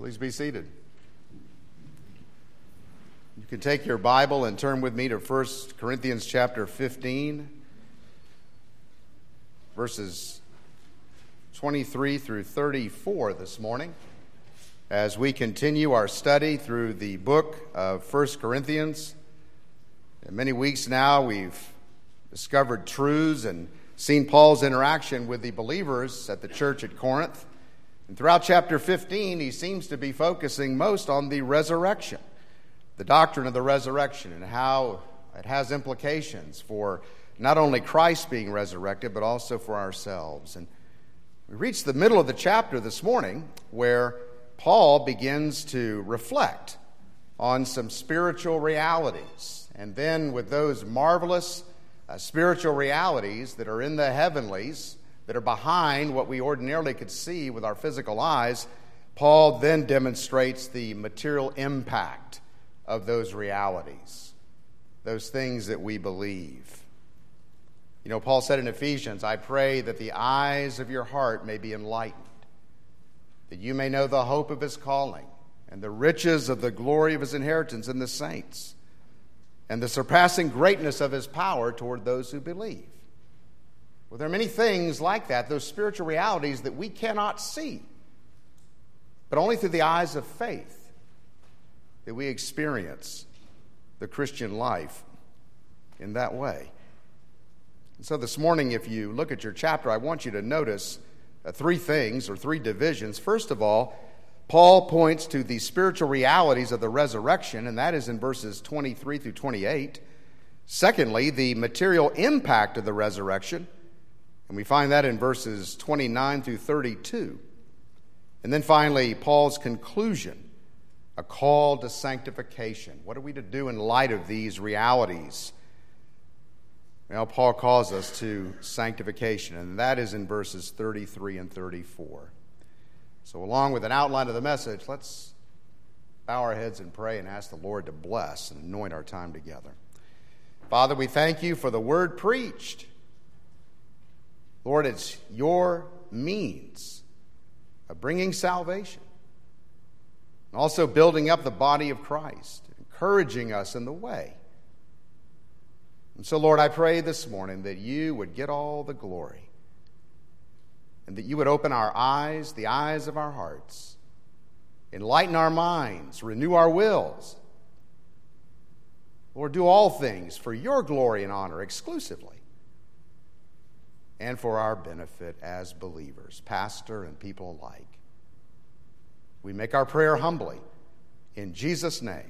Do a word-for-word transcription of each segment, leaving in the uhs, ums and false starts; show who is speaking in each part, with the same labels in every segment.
Speaker 1: Please be seated. You can take your Bible and turn with me to First Corinthians chapter fifteen, verses twenty-three through thirty-four this morning, as we continue our study through the book of First Corinthians. In many weeks now, we've discovered truths and seen Paul's interaction with the believers at the church at Corinth. And throughout chapter fifteen, he seems to be focusing most on the resurrection, the doctrine of the resurrection, and how it has implications for not only Christ being resurrected, but also for ourselves. And we reached the middle of the chapter this morning where Paul begins to reflect on some spiritual realities. And then with those marvelous uh, spiritual realities that are in the heavenlies, that are behind what we ordinarily could see with our physical eyes, Paul then demonstrates the material impact of those realities, those things that we believe. You know, Paul said in Ephesians, I pray that the eyes of your heart may be enlightened, that you may know the hope of his calling and the riches of the glory of his inheritance in the saints, and the surpassing greatness of his power toward those who believe. Well, there are many things like that, those spiritual realities that we cannot see, but only through the eyes of faith that we experience the Christian life in that way. And so this morning, if you look at your chapter, I want you to notice uh, three things or three divisions. First of all, Paul points to the spiritual realities of the resurrection, and that is in verses twenty-three through twenty-eight. Secondly, the material impact of the resurrection, and we find that in verses twenty-nine through thirty-two. And then finally, Paul's conclusion, a call to sanctification. What are we to do in light of these realities? Well, Paul calls us to sanctification, and that is in verses thirty-three and thirty-four. So along with an outline of the message, let's bow our heads and pray and ask the Lord to bless and anoint our time together. Father, we thank you for the word preached. Lord, it's your means of bringing salvation, and also building up the body of Christ, encouraging us in the way. And so, Lord, I pray this morning that you would get all the glory, and that you would open our eyes, the eyes of our hearts, enlighten our minds, renew our wills. Lord, do all things for your glory and honor exclusively, and for our benefit as believers, pastor and people alike. We make our prayer humbly. In Jesus' name,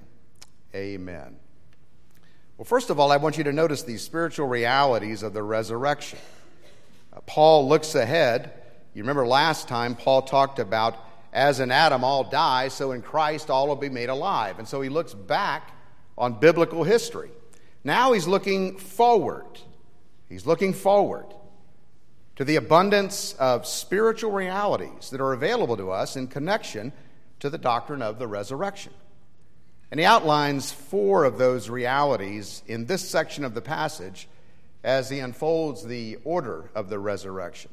Speaker 1: amen. Well, first of all, I want you to notice the spiritual realities of the resurrection. Uh, Paul looks ahead. You remember last time Paul talked about, as in Adam all die, so in Christ all will be made alive. And so he looks back on biblical history. Now he's looking forward. He's looking forward to the abundance of spiritual realities that are available to us in connection to the doctrine of the resurrection. And he outlines four of those realities in this section of the passage as he unfolds the order of the resurrection.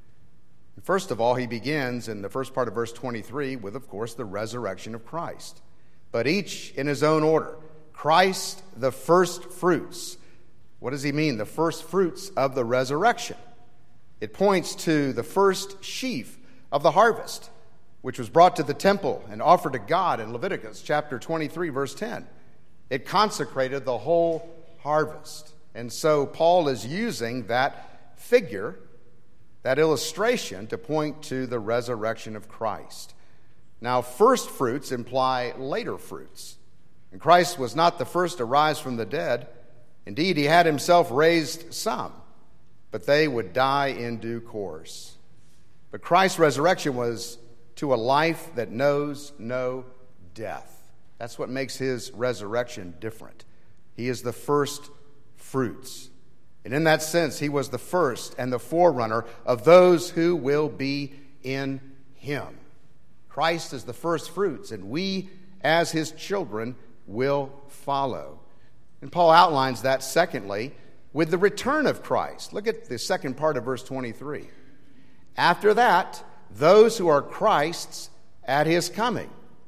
Speaker 1: First of all, he begins in the first part of verse twenty-three with, of course, the resurrection of Christ. But each in his own order. Christ, the first fruits. What does he mean? The first fruits of the resurrection. It points to the first sheaf of the harvest, which was brought to the temple and offered to God in Leviticus chapter twenty-three, verse ten. It consecrated the whole harvest. And so Paul is using that figure, that illustration, to point to the resurrection of Christ. Now, first fruits imply later fruits. And Christ was not the first to rise from the dead. Indeed, he had himself raised some, but they would die in due course. But Christ's resurrection was to a life that knows no death. That's what makes his resurrection different. He is the first fruits. And in that sense, he was the first and the forerunner of those who will be in him. Christ is the first fruits, and we, as his children, will follow. And Paul outlines that, secondly, with the return of Christ. Look at the second part of verse twenty-three. After that, those who are Christ's at his coming.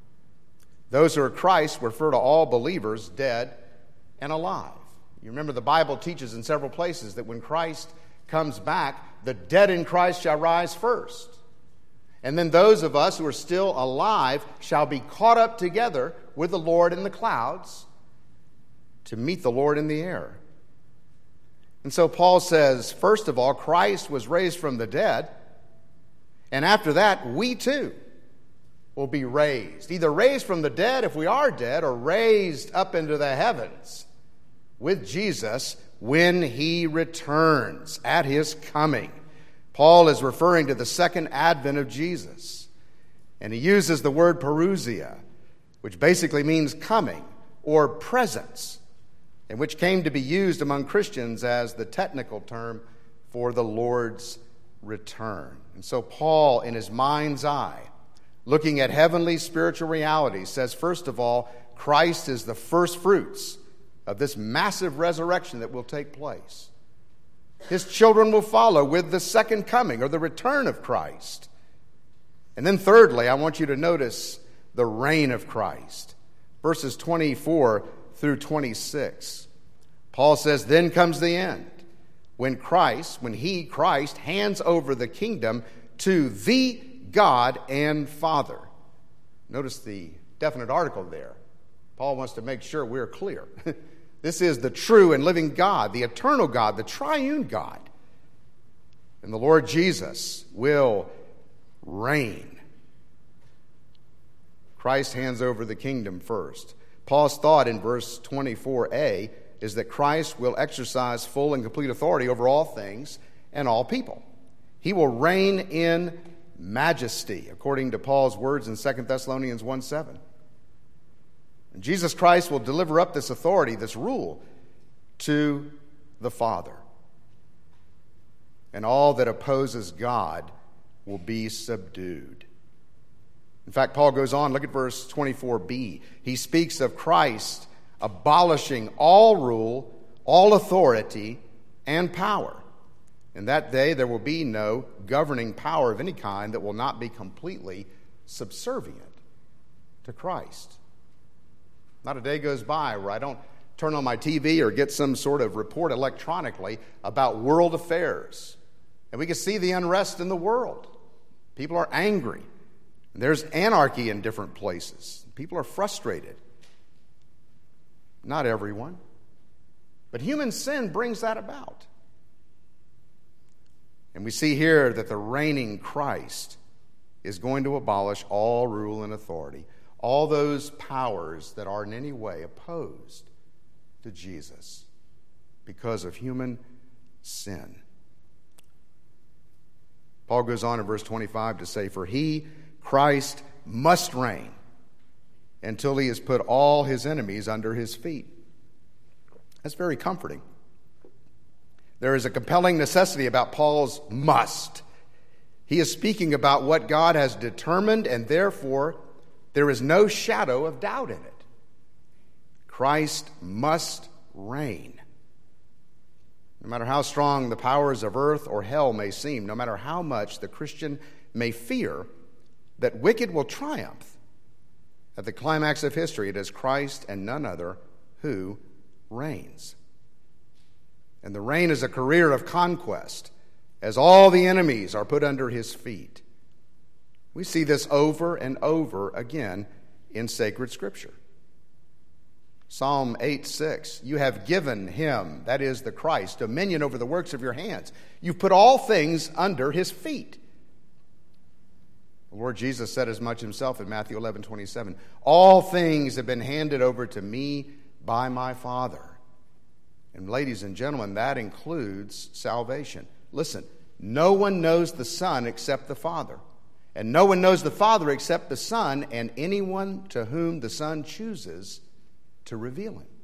Speaker 1: Those who are Christ refer to all believers, dead and alive. You remember the Bible teaches in several places that when Christ comes back, the dead in Christ shall rise first. And then those of us who are still alive shall be caught up together with the Lord in the clouds to meet the Lord in the air. And so Paul says, first of all, Christ was raised from the dead. And after that, we too will be raised. Either raised from the dead if we are dead, or raised up into the heavens with Jesus when he returns at his coming. Paul is referring to the second advent of Jesus. And he uses the word parousia, which basically means coming or presence, and which came to be used among Christians as the technical term for the Lord's return. And so Paul, in his mind's eye, looking at heavenly spiritual realities, says, first of all, Christ is the first fruits of this massive resurrection that will take place. His children will follow with the second coming or the return of Christ. And then thirdly, I want you to notice the reign of Christ. Verses twenty-four through twenty-six. Paul says, then comes the end, when Christ, when he, Christ, hands over the kingdom to the God and Father. Notice the definite article there. Paul wants to make sure we're clear. This is the true and living God, the eternal God, the triune God. And the Lord Jesus will reign. Christ hands over the kingdom first. Paul's thought in verse twenty-four a is that Christ will exercise full and complete authority over all things and all people. He will reign in majesty, according to Paul's words in Second Thessalonians one seven. And Jesus Christ will deliver up this authority, this rule, to the Father. And all that opposes God will be subdued. In fact, Paul goes on, look at verse twenty-four b. He speaks of Christ abolishing all rule, all authority, and power. In that day, there will be no governing power of any kind that will not be completely subservient to Christ. Not a day goes by where I don't turn on my T V or get some sort of report electronically about world affairs. And we can see the unrest in the world. People are angry. There's anarchy in different places. People are frustrated. Not everyone. But human sin brings that about. And we see here that the reigning Christ is going to abolish all rule and authority, all those powers that are in any way opposed to Jesus because of human sin. Paul goes on in verse twenty-five to say, for he, Christ, must reign until he has put all his enemies under his feet. That's very comforting. There is a compelling necessity about Paul's must. He is speaking about what God has determined, and therefore there is no shadow of doubt in it. Christ must reign. No matter how strong the powers of earth or hell may seem, no matter how much the Christian may fear that wicked will triumph, at the climax of history, it is Christ and none other who reigns. And the reign is a career of conquest, as all the enemies are put under his feet. We see this over and over again in sacred Scripture. Psalm eight six, you have given him, that is the Christ, dominion over the works of your hands. You've put all things under his feet. The Lord Jesus said as much himself in Matthew eleven twenty-seven. All things have been handed over to me by my Father. And ladies and gentlemen, that includes salvation. Listen, no one knows the Son except the Father. And no one knows the Father except the Son and anyone to whom the Son chooses to reveal him.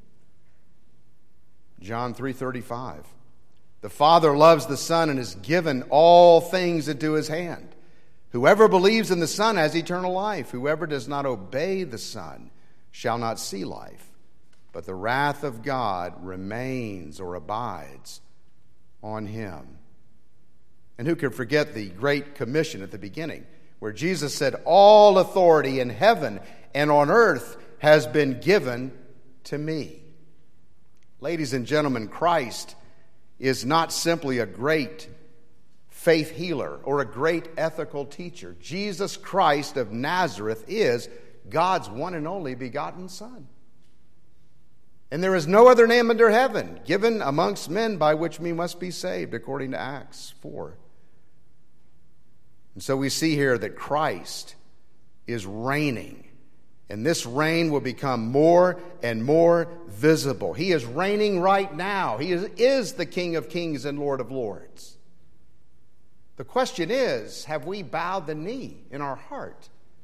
Speaker 1: John three thirty-five. The Father loves the Son and has given all things into his hand. Whoever believes in the Son has eternal life. Whoever does not obey the Son shall not see life, but the wrath of God remains or abides on him. And who could forget the Great Commission at the beginning, where Jesus said, all authority in heaven and on earth has been given to me. Ladies and gentlemen, Christ is not simply a great faith healer or a great ethical teacher. Jesus Christ of Nazareth is God's one and only begotten Son. And there is no other name under heaven given amongst men by which we must be saved, according to Acts four. And so we see here that Christ is reigning. And this reign will become more and more visible. He is reigning right now. He is, is the King of Kings and Lord of Lords. The question is, have we bowed the knee in our heart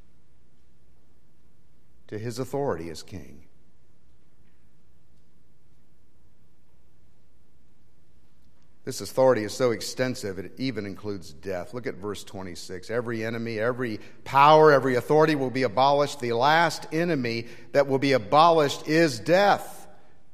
Speaker 1: to his authority as King? This authority is so extensive, it even includes death. Look at verse twenty-six. Every enemy, every power, every authority will be abolished. The last enemy that will be abolished is death.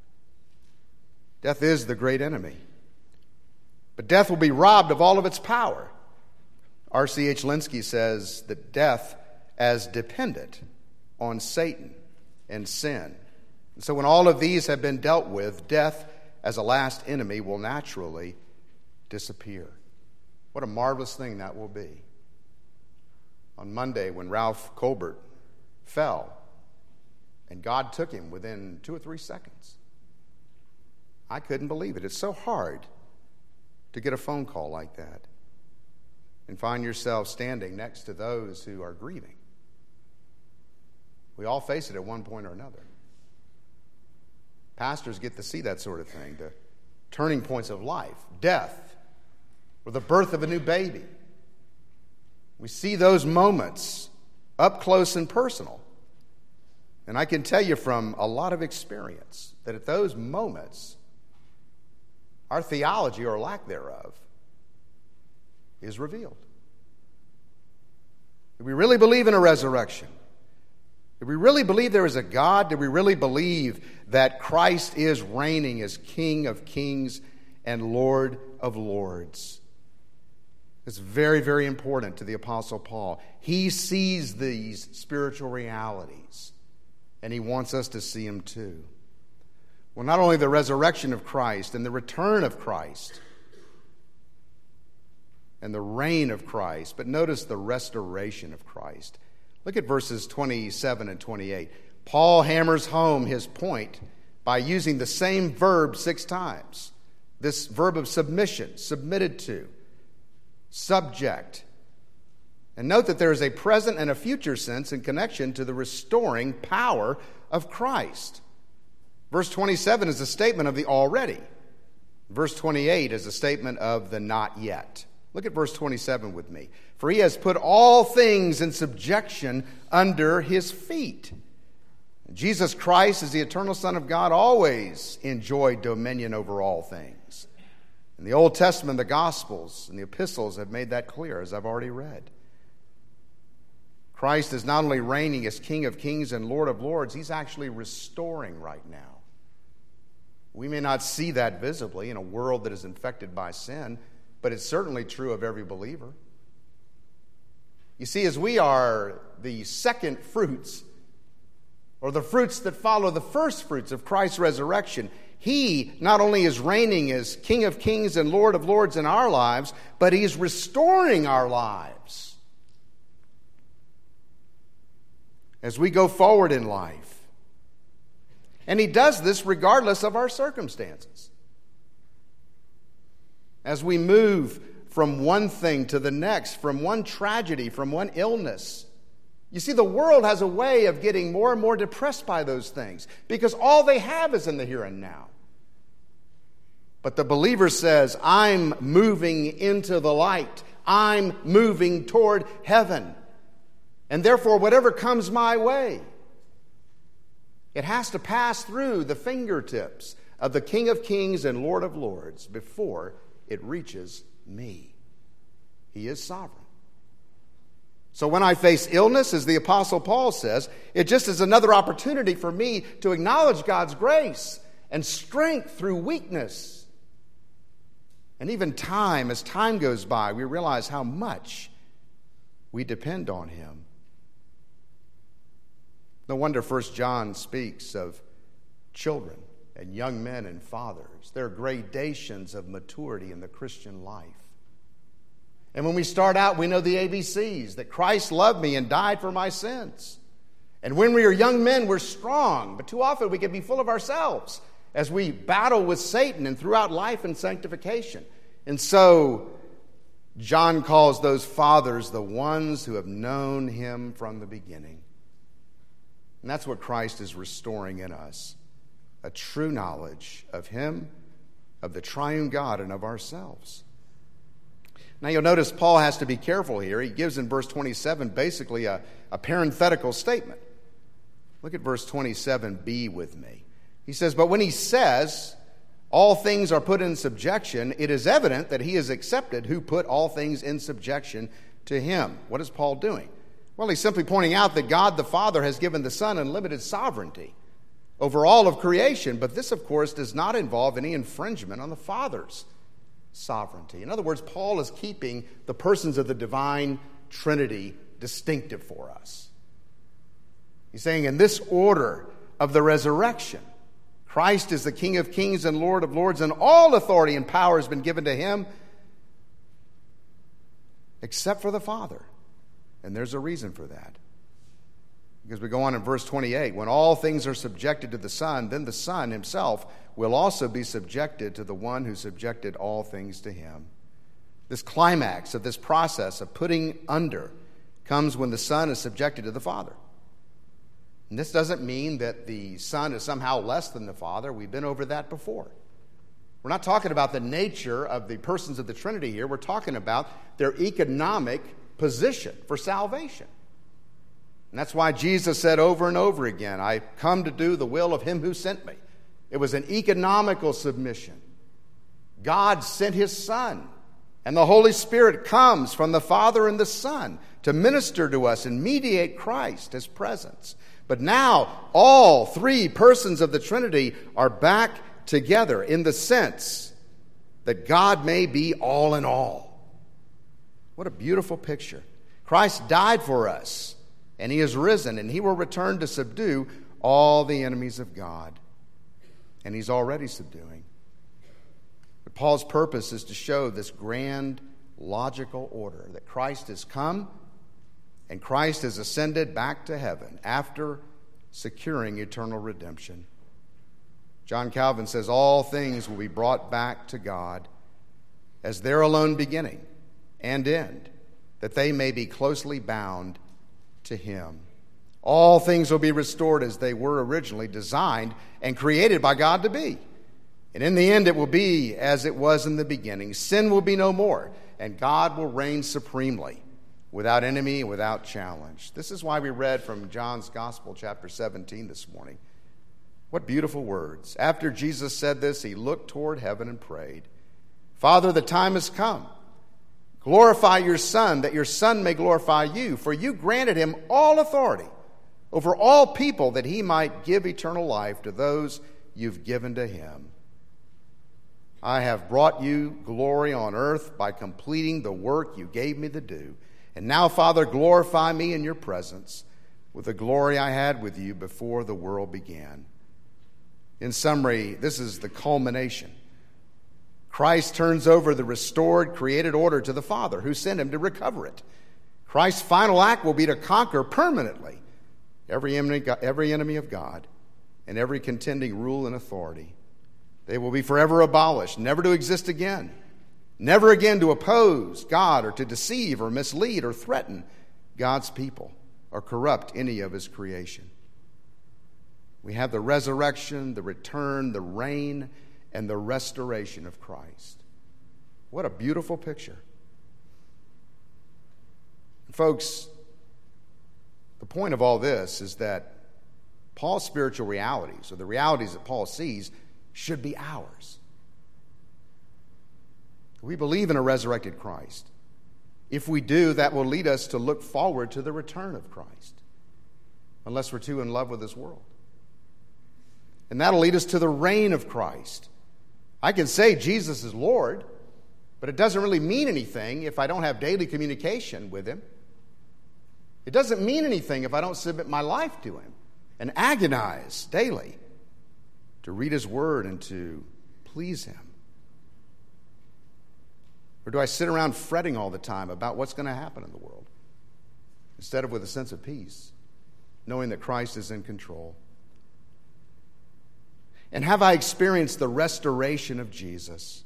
Speaker 1: Death is the great enemy. But death will be robbed of all of its power. R C H Linsky says that death as dependent on Satan and sin. And so when all of these have been dealt with, death as a last enemy will naturally disappear. What a marvelous thing that will be. On Monday, when Ralph Colbert fell, and God took him within two or three seconds, I couldn't believe it. It's so hard to get a phone call like that and find yourself standing next to those who are grieving. We all face it at one point or another. Pastors get to see that sort of thing, the turning points of life, death, or the birth of a new baby. We see those moments up close and personal. And I can tell you from a lot of experience that at those moments, our theology, or lack thereof, is revealed. Do we really believe in a resurrection? Do we really believe there is a God? Do we really believe that Christ is reigning as King of Kings and Lord of Lords? It's very, very important to the Apostle Paul. He sees these spiritual realities, and he wants us to see them too. Well, not only the resurrection of Christ and the return of Christ and the reign of Christ, but notice the restoration of Christ. Look at verses twenty-seven and twenty-eight. Paul hammers home his point by using the same verb six times. This verb of submission, submitted to, subject. And note that there is a present and a future sense in connection to the restoring power of Christ. Verse twenty-seven is a statement of the already. Verse twenty-eight is a statement of the not yet. Look at verse twenty-seven with me. For he has put all things in subjection under his feet. Jesus Christ, as the eternal Son of God, always enjoyed dominion over all things. In the Old Testament, the Gospels and the epistles have made that clear, as I've already read. Christ is not only reigning as King of Kings and Lord of Lords, he's actually restoring right now. We may not see that visibly in a world that is infected by sin, but it's certainly true of every believer. You see, as we are the second fruits, or the fruits that follow the first fruits of Christ's resurrection, he not only is reigning as King of Kings and Lord of Lords in our lives, but he's restoring our lives as we go forward in life. And he does this regardless of our circumstances. As we move from one thing to the next, from one tragedy, from one illness. You see, the world has a way of getting more and more depressed by those things because all they have is in the here and now. But the believer says, I'm moving into the light. I'm moving toward heaven. And therefore, whatever comes my way, it has to pass through the fingertips of the King of Kings and Lord of Lords before it reaches me. He is sovereign. So when I face illness, as the Apostle Paul says, it just is another opportunity for me to acknowledge God's grace and strength through weakness. And even time, as time goes by, we realize how much we depend on him. No wonder First John speaks of children and young men and fathers. There are gradations of maturity in the Christian life. And when we start out, we know the A B Cs, that Christ loved me and died for my sins. And when we are young men, we're strong, but too often we can be full of ourselves as we battle with Satan and throughout life and sanctification. And so John calls those fathers the ones who have known him from the beginning. And that's what Christ is restoring in us, a true knowledge of him, of the triune God, and of ourselves. Now you'll notice Paul has to be careful here. He gives in verse twenty-seven basically a, a parenthetical statement. Look at verse twenty-seven b with me. He says, but when he says all things are put in subjection, it is evident that he is accepted who put all things in subjection to him. What is Paul doing? Well, he's simply pointing out that God the Father has given the Son unlimited sovereignty over all of creation, but this, of course, does not involve any infringement on the Father's sovereignty. In other words, Paul is keeping the persons of the divine Trinity distinctive for us. He's saying in this order of the resurrection, Christ is the King of kings and Lord of lords, and all authority and power has been given to him except for the Father. And there's a reason for that. Because we go on in verse twenty-eight, when all things are subjected to the Son, then the Son himself will also be subjected to the one who subjected all things to him. This climax of this process of putting under comes when the Son is subjected to the Father. And this doesn't mean that the Son is somehow less than the Father. We've been over that before. We're not talking about the nature of the persons of the Trinity here. We're talking about their economic position for salvation. And that's why Jesus said over and over again, I come to do the will of him who sent me. It was an economical submission. God sent his Son, and the Holy Spirit comes from the Father and the Son to minister to us and mediate Christ, his presence. But now all three persons of the Trinity are back together in the sense that God may be all in all. What a beautiful picture. Christ died for us, and he is risen, and he will return to subdue all the enemies of God. And he's already subduing. But Paul's purpose is to show this grand logical order that Christ has come and Christ has ascended back to heaven after securing eternal redemption. John Calvin says all things will be brought back to God as their alone beginning and end, that they may be closely bound to him. All things will be restored as they were originally designed and created by God to be. And in the end, it will be as it was in the beginning. Sin will be no more, and God will reign supremely, without enemy and without challenge. This is why we read from John's Gospel, chapter seventeen this morning. What beautiful words. After Jesus said this, he looked toward heaven and prayed, Father, the time has come. Glorify your Son, that your Son may glorify you, for you granted him all authority over all people, that he might give eternal life to those you've given to him. I have brought you glory on earth by completing the work you gave me to do. And now, Father, glorify me in your presence with the glory I had with you before the world began. In summary, this is the culmination. Christ turns over the restored, created order to the Father, who sent him to recover it. Christ's final act will be to conquer permanently every enemy, every enemy of God and every contending rule and authority. They will be forever abolished, never to exist again, never again to oppose God or to deceive or mislead or threaten God's people or corrupt any of his creation. We have the resurrection, the return, the reign, and the restoration of Christ. What a beautiful picture. Folks, the point of all this is that Paul's spiritual realities, or the realities that Paul sees, should be ours. We believe in a resurrected Christ. If we do, that will lead us to look forward to the return of Christ, unless we're too in love with this world. And that'll lead us to the reign of Christ. I can say Jesus is Lord, but it doesn't really mean anything if I don't have daily communication with him. It doesn't mean anything if I don't submit my life to him. and agonize daily to read his word and to please him? Or do I sit around fretting all the time about what's going to happen in the world instead of with a sense of peace, knowing that Christ is in control? And have I experienced the restoration of Jesus?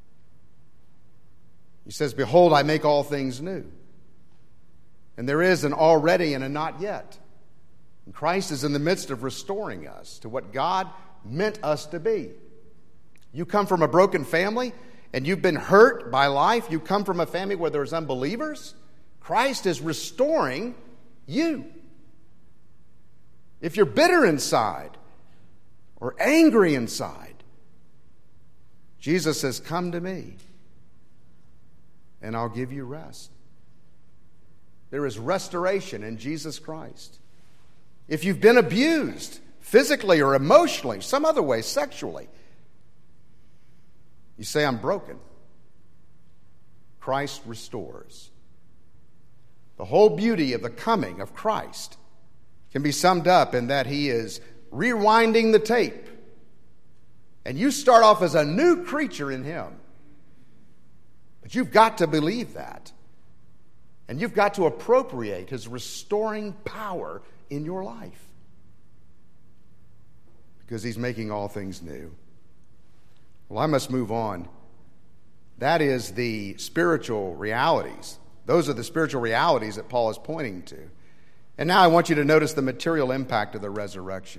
Speaker 1: He says, behold, I make all things new. And there is an already and a not yet. And Christ is in the midst of restoring us to what God meant us to be. You come from a broken family and you've been hurt by life. You come from a family where there's unbelievers. Christ is restoring you. If you're bitter inside or angry inside, Jesus says, come to me and I'll give you rest. There is restoration in Jesus Christ. If you've been abused physically or emotionally, some other way, sexually, you say, I'm broken. Christ restores. The whole beauty of the coming of Christ can be summed up in that he is rewinding the tape. And you start off as a new creature in him. But you've got to believe that. And you've got to appropriate his restoring power in your life. Because he's making all things new. Well, I must move on. That is the spiritual realities. Those are the spiritual realities that Paul is pointing to. And now I want you to notice the material impact of the resurrection.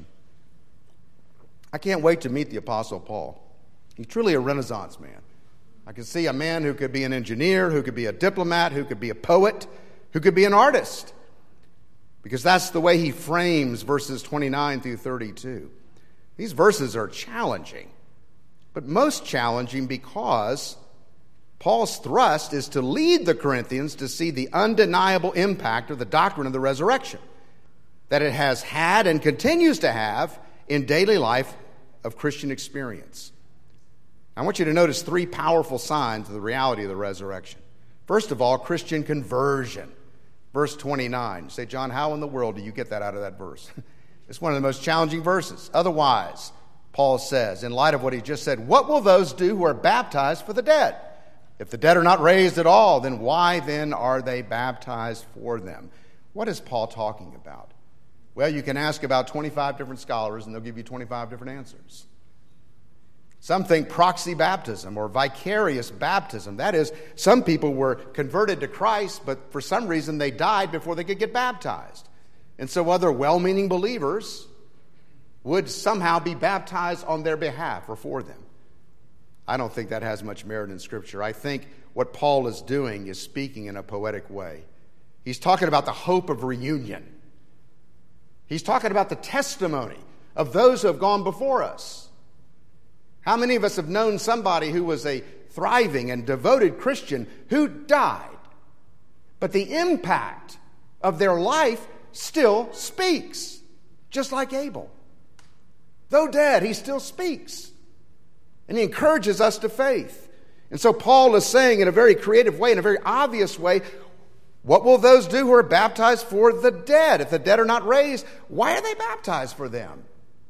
Speaker 1: I can't wait to meet the Apostle Paul. He's truly a Renaissance man. I can see a man who could be an engineer, who could be a diplomat, who could be a poet, who could be an artist. Because that's the way he frames verses twenty-nine through thirty-two. These verses are challenging, but most challenging because Paul's thrust is to lead the Corinthians to see the undeniable impact of the doctrine of the resurrection that it has had and continues to have in daily life of Christian experience. I want you to notice three powerful signs of the reality of the resurrection. First of all, Christian conversion. Verse twenty-nine. You say, John, how in the world do you get that out of that verse? It's one of the most challenging verses. Otherwise, Paul says, in light of what he just said, what will those do who are baptized for the dead? If the dead are not raised at all, then why then are they baptized for them? What is Paul talking about? Well, you can ask about twenty-five different scholars, and they'll give you twenty-five different answers. Some think proxy baptism or vicarious baptism. That is, some people were converted to Christ, but for some reason they died before they could get baptized. And so other well-meaning believers would somehow be baptized on their behalf or for them. I don't think that has much merit in Scripture. I think what Paul is doing is speaking in a poetic way. He's talking about the hope of reunion. He's talking about the testimony of those who have gone before us. How many of us have known somebody who was a thriving and devoted Christian who died, but the impact of their life still speaks, just like Abel. Though dead, he still speaks, and he encourages us to faith. And so Paul is saying in a very creative way, in a very obvious way, what will those do who are baptized for the dead? If the dead are not raised, why are they baptized for them?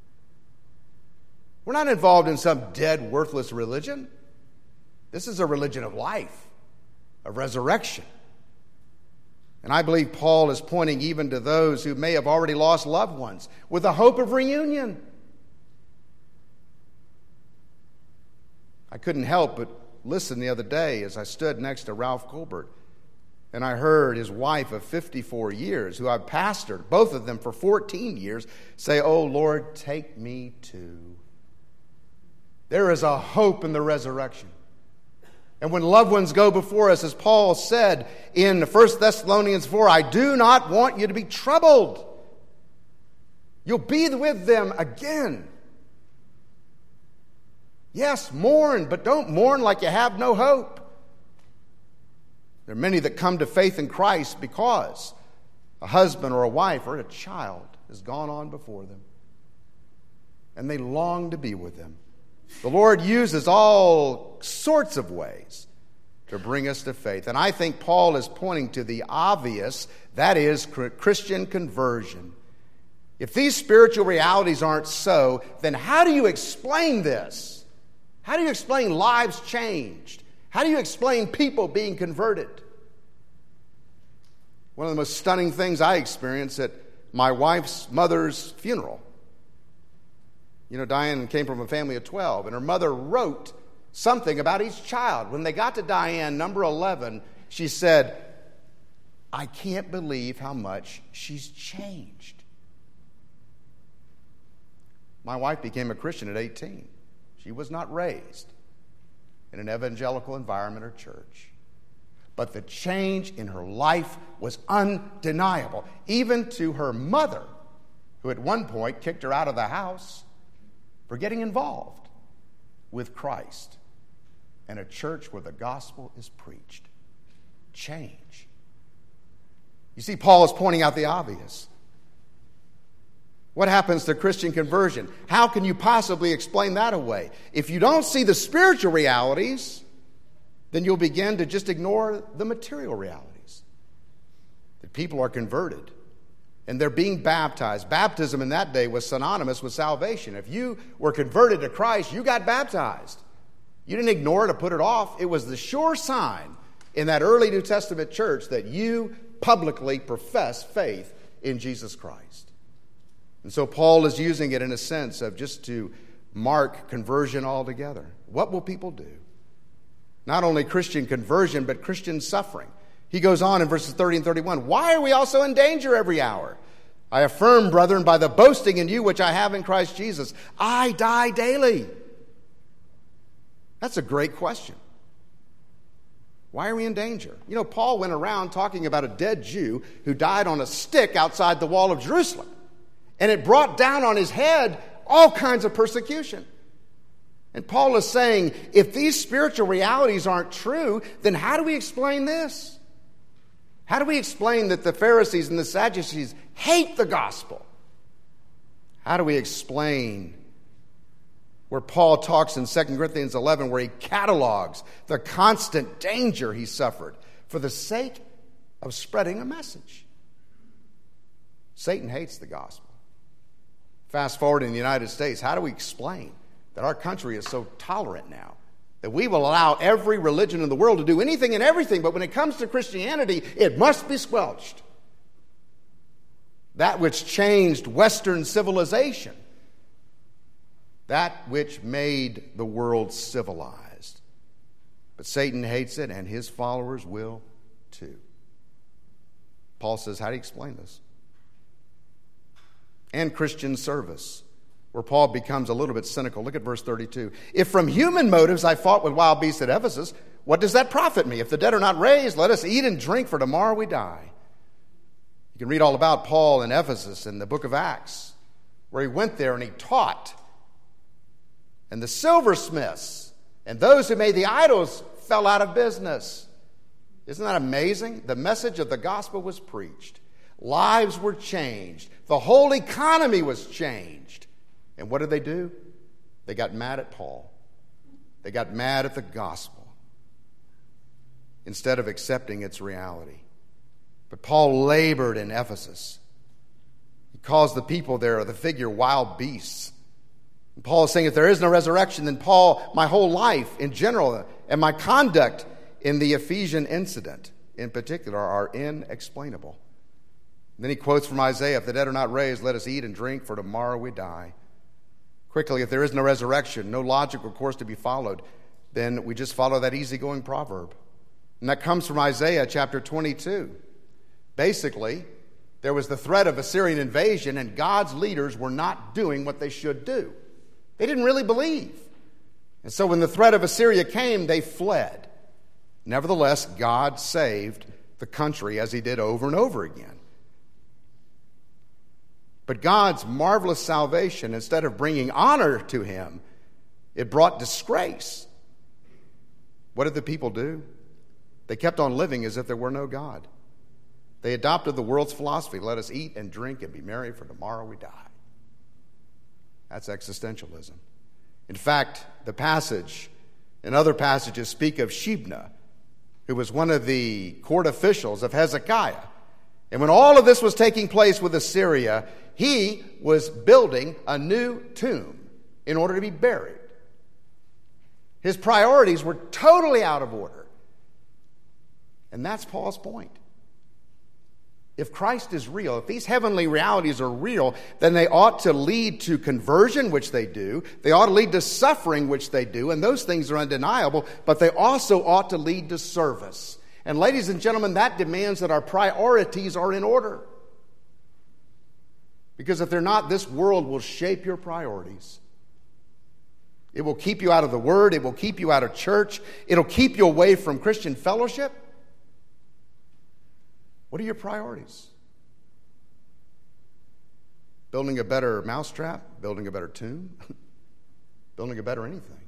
Speaker 1: We're not involved in some dead, worthless religion. This is a religion of life, of resurrection. And I believe Paul is pointing even to those who may have already lost loved ones with the hope of reunion. I couldn't help but listen the other day as I stood next to Ralph Colbert, and I heard his wife of fifty-four years, who I've pastored, both of them for fourteen years, say, "Oh, Lord, take me too." There is a hope in the resurrection. And when loved ones go before us, as Paul said in First Thessalonians four, I do not want you to be troubled. You'll be with them again. Yes, mourn, but don't mourn like you have no hope. There are many that come to faith in Christ because a husband or a wife or a child has gone on before them, and they long to be with them. The Lord uses all sorts of ways to bring us to faith. And I think Paul is pointing to the obvious, that is Christian conversion. If these spiritual realities aren't so, then how do you explain this? How do you explain lives changed? How do you explain people being converted? One of the most stunning things I experienced at my wife's mother's funeral. You know, Diane came from a family of twelve, and her mother wrote something about each child. When they got to Diane, number eleven, she said, "I can't believe how much she's changed." My wife became a Christian at eighteen. She was not raised in an evangelical environment or church. But the change in her life was undeniable, even to her mother, who at one point kicked her out of the house for getting involved with Christ and a church where the gospel is preached. Change. You see, Paul is pointing out the obvious. What happens to Christian conversion? How can you possibly explain that away? If you don't see the spiritual realities, then you'll begin to just ignore the material realities. That people are converted and they're being baptized. Baptism in that day was synonymous with salvation. If you were converted to Christ, you got baptized. You didn't ignore it or put it off. It was the sure sign in that early New Testament church that you publicly profess faith in Jesus Christ. And so Paul is using it in a sense of just to mark conversion altogether. What will people do? Not only Christian conversion, but Christian suffering. He goes on in verses thirty and thirty-one. Why are we also in danger every hour? I affirm, brethren, by the boasting in you which I have in Christ Jesus, I die daily. That's a great question. Why are we in danger? You know, Paul went around talking about a dead Jew who died on a stick outside the wall of Jerusalem. And it brought down on his head all kinds of persecution. And Paul is saying, if these spiritual realities aren't true, then how do we explain this? How do we explain that the Pharisees and the Sadducees hate the gospel? How do we explain where Paul talks in Second Corinthians eleven, where he catalogs the constant danger he suffered for the sake of spreading a message? Satan hates the gospel. Fast forward in the United States, how do we explain that our country is so tolerant now, that we will allow every religion in the world to do anything and everything, but when it comes to Christianity, it must be squelched? That which changed Western civilization, that which made the world civilized. But Satan hates it, and his followers will too. Paul says, how do you explain this? And Christian service, where Paul becomes a little bit cynical. Look at verse thirty-two. If from human motives I fought with wild beasts at Ephesus, what does that profit me? If the dead are not raised, let us eat and drink, for tomorrow we die. You can read all about Paul in Ephesus in the book of Acts, where he went there and he taught. And the silversmiths and those who made the idols fell out of business. Isn't that amazing? The message of the gospel was preached. Lives were changed. The whole economy was changed. And what did they do? They got mad at Paul. They got mad at the gospel instead of accepting its reality. But Paul labored in Ephesus. He calls the people there, the figure, wild beasts. And Paul is saying if there is no resurrection, then Paul, my whole life in general, and my conduct in the Ephesian incident in particular are inexplainable. Then he quotes from Isaiah, if the dead are not raised, let us eat and drink, for tomorrow we die. Quickly, if there is no resurrection, no logical course to be followed, then we just follow that easygoing proverb. And that comes from Isaiah chapter twenty-two. Basically, there was the threat of Assyrian invasion, and God's leaders were not doing what they should do. They didn't really believe. And so when the threat of Assyria came, they fled. Nevertheless, God saved the country as he did over and over again. But God's marvelous salvation, instead of bringing honor to him, it brought disgrace. What did the people do? They kept on living as if there were no God. They adopted the world's philosophy, let us eat and drink and be merry, for tomorrow we die. That's existentialism. In fact, the passage and other passages speak of Shebna, who was one of the court officials of Hezekiah. And when all of this was taking place with Assyria, he was building a new tomb in order to be buried. His priorities were totally out of order. And that's Paul's point. If Christ is real, if these heavenly realities are real, then they ought to lead to conversion, which they do. They ought to lead to suffering, which they do. And those things are undeniable. But they also ought to lead to service. And ladies and gentlemen, that demands that our priorities are in order. Because if they're not, this world will shape your priorities. It will keep you out of the Word. It will keep you out of church. It'll keep you away from Christian fellowship. What are your priorities? Building a better mousetrap? Building a better tomb? Building a better anything?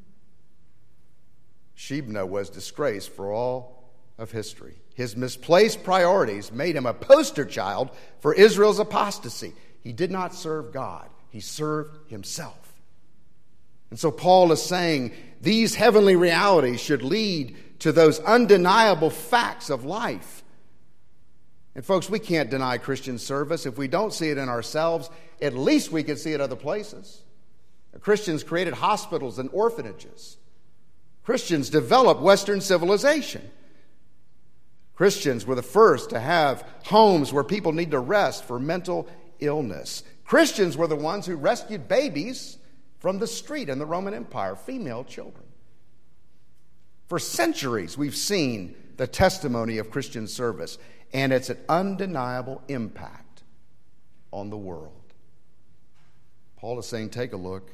Speaker 1: Shebna was disgraced for all of history. His misplaced priorities made him a poster child for Israel's apostasy. He did not serve God. He served himself. And so Paul is saying these heavenly realities should lead to those undeniable facts of life. And folks, we can't deny Christian service. If we don't see it in ourselves, at least we can see it other places. Christians created hospitals and orphanages. Christians developed Western civilization. Christians were the first to have homes where people need to rest for mental illness. Christians were the ones who rescued babies from the street in the Roman Empire, female children. For centuries, we've seen the testimony of Christian service, and it's an undeniable impact on the world. Paul is saying, take a look.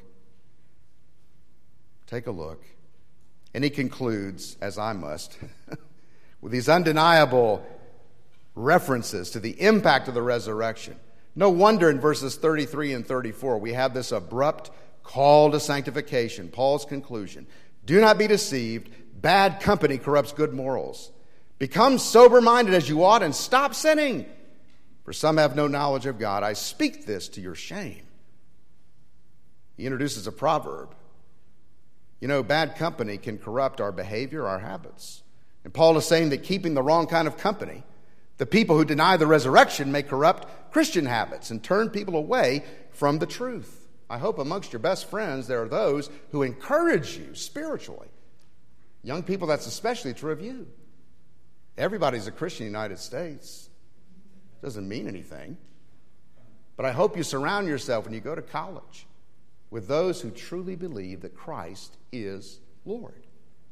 Speaker 1: Take a look. And he concludes, as I must, with these undeniable references to the impact of the resurrection. No wonder in verses thirty-three and thirty-four we have this abrupt call to sanctification. Paul's conclusion. Do not be deceived. Bad company corrupts good morals. Become sober-minded as you ought and stop sinning. For some have no knowledge of God. I speak this to your shame. He introduces a proverb. You know, bad company can corrupt our behavior, our habits. And Paul is saying that keeping the wrong kind of company, the people who deny the resurrection, may corrupt Christian habits and turn people away from the truth. I hope amongst your best friends there are those who encourage you spiritually. Young people, that's especially true of you. Everybody's a Christian in the United States. Doesn't mean anything. But I hope you surround yourself when you go to college with those who truly believe that Christ is Lord.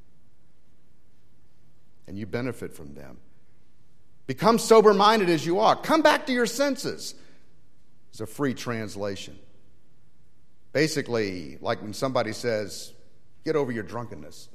Speaker 1: And you benefit from them. Become sober-minded as you are. Come back to your senses. It's a free translation. Basically, like when somebody says, get over your drunkenness.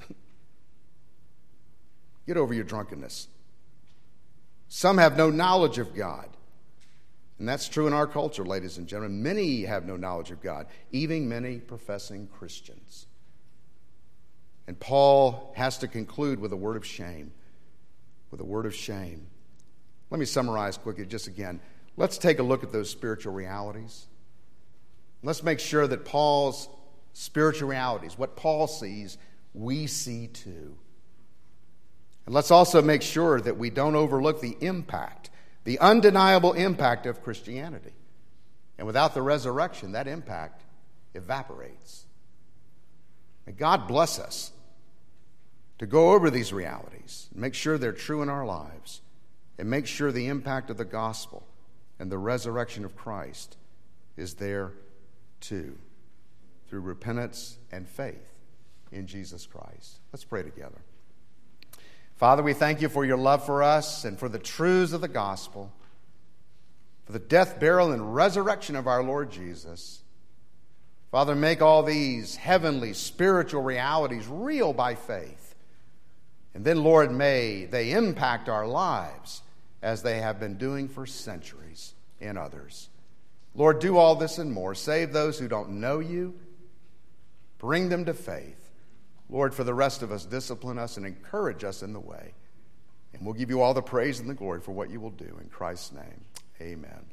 Speaker 1: Get over your drunkenness. Some have no knowledge of God. And that's true in our culture, ladies and gentlemen. Many have no knowledge of God, even many professing Christians. And Paul has to conclude with a word of shame. With a word of shame. Let me summarize quickly just again. Let's take a look at those spiritual realities. Let's make sure that Paul's spiritual realities, what Paul sees, we see too. And let's also make sure that we don't overlook the impact, the undeniable impact of Christianity. And without the resurrection, that impact evaporates. May God bless us to go over these realities, make sure they're true in our lives, and make sure the impact of the gospel and the resurrection of Christ is there too, through repentance and faith in Jesus Christ. Let's pray together. Father, we thank you for your love for us and for the truths of the gospel, for the death, burial, and resurrection of our Lord Jesus. Father, make all these heavenly, spiritual realities real by faith. And then, Lord, may they impact our lives as they have been doing for centuries in others. Lord, do all this and more. Save those who don't know you. Bring them to faith. Lord, for the rest of us, discipline us and encourage us in the way. And we'll give you all the praise and the glory for what you will do. In Christ's name, amen.